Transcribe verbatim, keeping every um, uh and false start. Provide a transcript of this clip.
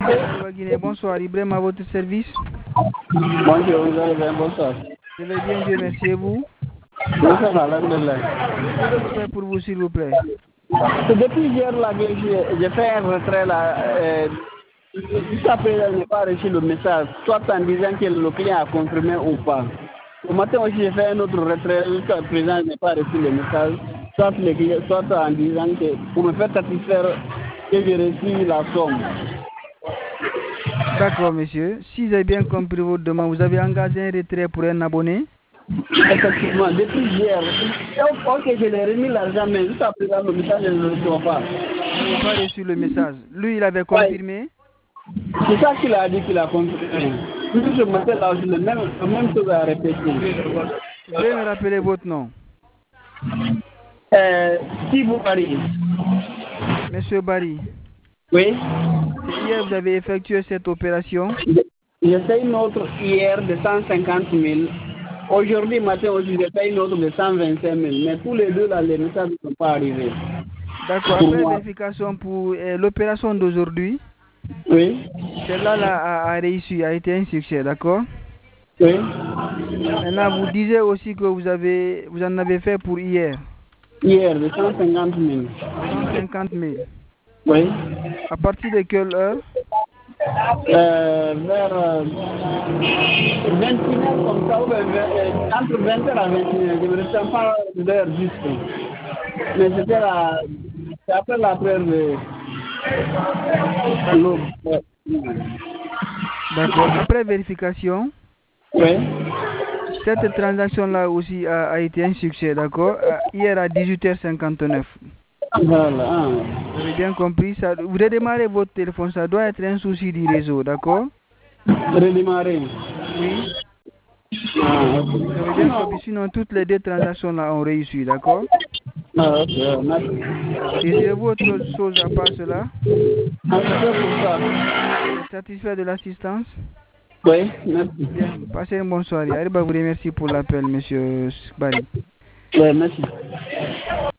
Touba Guinée, bonsoir. Ibrahim à votre service. Bonjour, vous allez bien, bonsoir. Je vais bien, Dieu merci. Et vous? Bonsoir, alhamdulillah. Que peux-je faire pour vous, s'il vous plaît? Depuis hier, là, j'ai j'ai fait un retrait là. Euh, Jusqu'à présent, je n'ai pas reçu le message, soit en disant que le client a confirmé ou pas. Au matin aussi, j'ai fait un autre retrait, jusqu'à présent, je n'ai pas reçu le message, soit, le client, soit en disant que pour me faire satisfaire que j'ai reçu la somme. D'accord, monsieur. Si j'ai bien compris votre demande, vous avez engagé un retrait pour un abonné? Effectivement, depuis hier, ok, je l'ai remis l'argent, mais jusqu'à présent, le message, je ne le reçois pas. Vous n'avez pas reçu le message. Lui, il avait confirmé? C'est ça qu'il a dit qu'il a confirmé. Puis je m'appelle là, le même, la même chose à répéter. Vous pouvez me rappeler votre nom? Euh, si vous parlez. Monsieur Barry. Oui. C'est hier vous avez effectué cette opération? J'ai fait une autre hier de cent cinquante mille. Aujourd'hui matin aussi, j'ai fait une autre de cent vingt-cinq mille. Mais tous les deux, là, les messages ne sont pas arrivés. D'accord. Après vérification pour euh, l'opération d'aujourd'hui, oui. Celle-là là, a, a réussi, a été un succès, d'accord? Oui. Maintenant, vous disiez aussi que vous, avez, vous en avez fait pour hier. Hier, de cent cinquante mille. cent cinquante mille. Oui. À partir de quelle heure? Euh, vers euh, vingt et une heures comme ça, ou bien vingt, entre vingt heures à vingt et une heures. Je ne me retiens pas l'heure juste. Mais c'était la, c'est après la prière de l'aube. D'accord. Après vérification, oui. Cette transaction-là aussi a, a été un succès, d'accord? Hier à dix-huit heures cinquante-neuf. Voilà. Vous avez bien compris ça. Vous redémarrez votre téléphone, ça doit être un souci du réseau, d'accord? Redémarrer. Oui. Ah, ok. Vous avez bien compris, sinon toutes les deux transactions-là ont réussi, d'accord? Ah, ok, merci. Désirez-vous autre chose à part cela? Ah, c'est pour ça. Vous êtes satisfait de l'assistance? Oui, merci. Bien, passez une bonne soirée. Arriba vous remercie pour l'appel, monsieur Barry. Oui, merci.